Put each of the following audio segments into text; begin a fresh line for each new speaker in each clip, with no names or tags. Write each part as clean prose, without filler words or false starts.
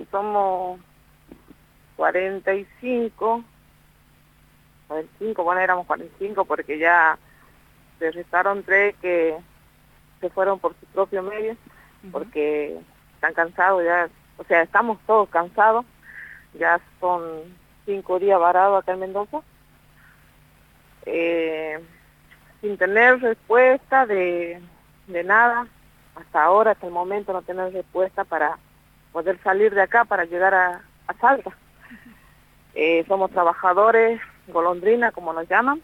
somos 45, bueno, éramos 45 porque ya se restaron 3 que se fueron por su propio medio, porque están cansados ya, o sea, estamos todos cansados, ya son 5 días varados acá en Mendoza, sin tener respuesta de nada, hasta el momento no tener respuesta para poder salir de acá, para llegar a Salta. Somos trabajadores, golondrina, como nos llaman.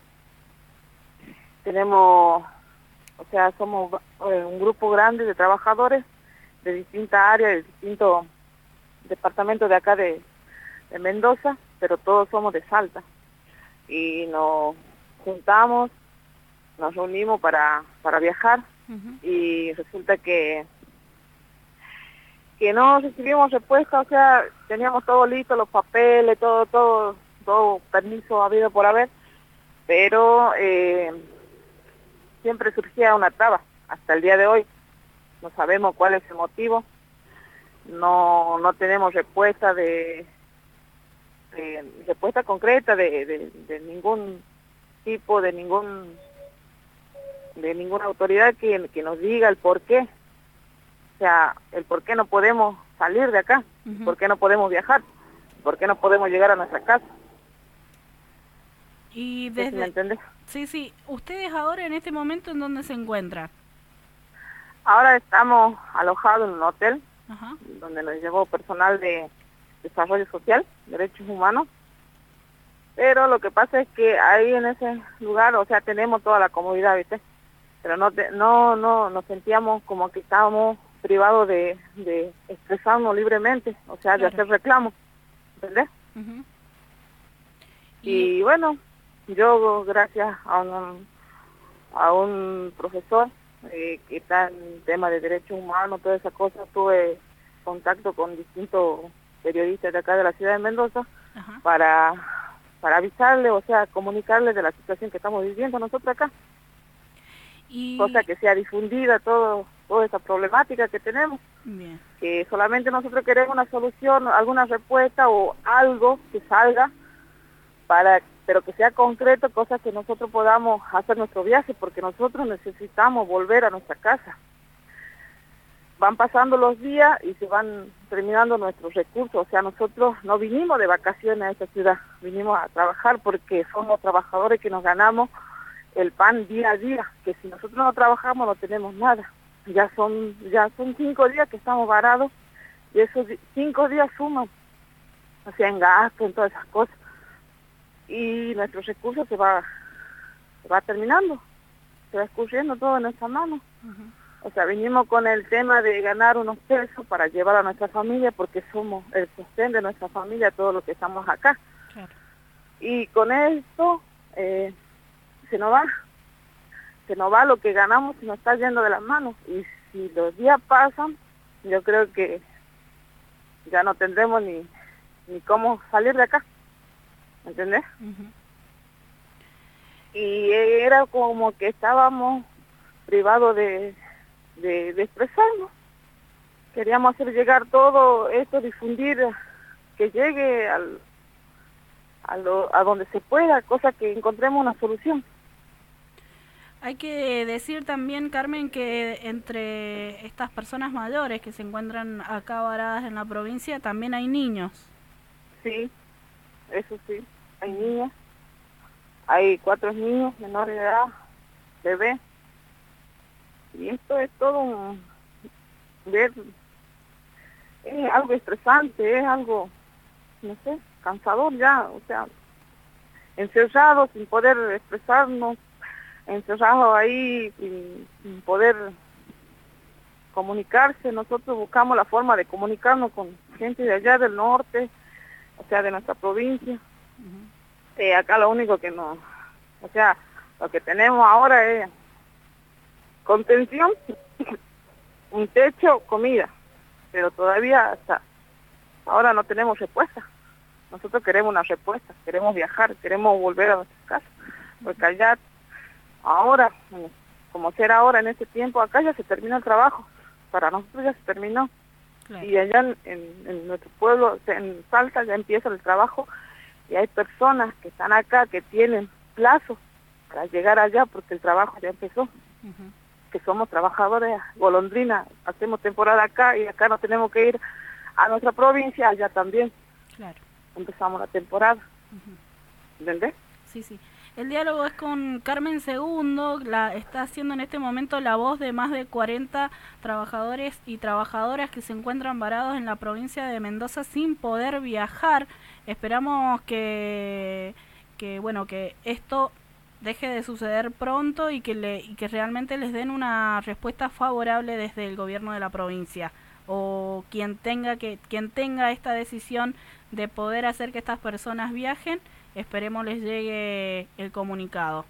Tenemos, o sea, somos un grupo grande de trabajadores de distintas áreas, de distintos departamentos de acá de Mendoza, pero todos somos de Salta. Y nos juntamos, nos reunimos para viajar, y resulta que no recibimos respuesta, o sea, teníamos todo listo, los papeles, todo permiso habido por haber, pero siempre surgía una traba. Hasta el día de hoy no sabemos cuál es el motivo, no tenemos respuesta respuesta concreta de ningún tipo, de ninguna autoridad que nos diga el por qué. O sea, el por qué no podemos salir de acá, por qué no podemos viajar, por qué no podemos llegar a nuestra casa.
Y
¿Sí me entendés?
Sí. ¿Ustedes ahora en este momento en dónde se encuentran?
Ahora estamos alojados en un hotel, donde nos llevó personal de desarrollo social, derechos humanos, pero lo que pasa es que ahí en ese lugar, o sea, tenemos toda la comodidad, ¿viste? Pero no nos sentíamos como que estábamos privados de expresarnos libremente, o sea, de hacer reclamos, ¿entendés? Y bueno, yo gracias a un profesor que está en tema de derechos humanos, todas esas cosas, tuve contacto con distintos periodistas de acá de la ciudad de Mendoza para avisarle, o sea, comunicarles de la situación que estamos viviendo nosotros acá. Cosa que sea difundida toda esa problemática que tenemos.
Bien.
Que solamente nosotros queremos una solución, alguna respuesta o algo que salga, pero que sea concreto, cosa que nosotros podamos hacer nuestro viaje, porque nosotros necesitamos volver a nuestra casa. Van pasando los días y se van terminando nuestros recursos, o sea, nosotros no vinimos de vacaciones a esta ciudad, vinimos a trabajar porque somos trabajadores que nos ganamos el pan día a día, que si nosotros no trabajamos no tenemos nada. Ya son 5 días que estamos varados, y esos 5 días suman, o sea, en gasto, en todas esas cosas, y nuestro recurso se va terminando, se va escurriendo todo en nuestras manos. O sea, vinimos con el tema de ganar unos pesos para llevar a nuestra familia, porque somos el sostén de nuestra familia, todos los que estamos acá.
Claro.
Y con esto se nos va lo que ganamos, se nos está yendo de las manos, y si los días pasan, yo creo que ya no tendremos ni cómo salir de acá, ¿entendés? Y era como que estábamos privados de expresarnos. Queríamos hacer llegar todo esto, difundir, que llegue a donde se pueda, cosa que encontremos una solución.
Hay que decir también, Carmen, que entre estas personas mayores que se encuentran acá varadas en la provincia, también hay niños.
Sí, eso sí, hay niñas, hay 4 niños menores de edad, bebés, y esto es todo es algo estresante, es algo, no sé, cansador ya, o sea, encerrados sin poder expresarnos, encerrados ahí sin poder comunicarse. Nosotros buscamos la forma de comunicarnos con gente de allá del norte, o sea, de nuestra provincia. Acá lo único que o sea, lo que tenemos ahora es contención, un techo, comida, pero todavía hasta ahora no tenemos respuesta. Nosotros queremos una respuesta, queremos viajar, queremos volver a nuestra casa, porque allá, ahora, como será ahora en este tiempo, acá ya se terminó el trabajo, para nosotros ya se terminó.
Claro.
Y allá en nuestro pueblo, en Salta, ya empieza el trabajo y hay personas que están acá que tienen plazo para llegar allá porque el trabajo ya empezó.
Ujú.
Que somos trabajadores golondrina, hacemos temporada acá y acá no tenemos que ir a nuestra provincia, allá también
Claro.
empezamos la temporada.
Ujú.
¿Entendés?
Sí, sí. El diálogo es con Carmen Segundo, está haciendo en este momento la voz de más de 40 trabajadores y trabajadoras que se encuentran varados en la provincia de Mendoza sin poder viajar. Esperamos bueno, que esto deje de suceder pronto y que realmente les den una respuesta favorable desde el gobierno de la provincia o quien tenga esta decisión de poder hacer que estas personas viajen. Esperemos les llegue el comunicado.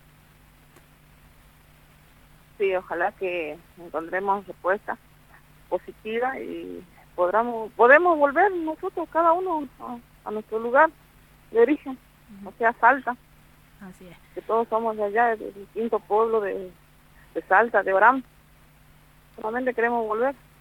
Sí, ojalá que encontremos respuesta positiva y podemos volver nosotros, cada uno, a nuestro lugar de origen, o sea, Salta,
Así es.
que todos somos de allá, del quinto pueblo de Salta, de Orán. Solamente queremos volver.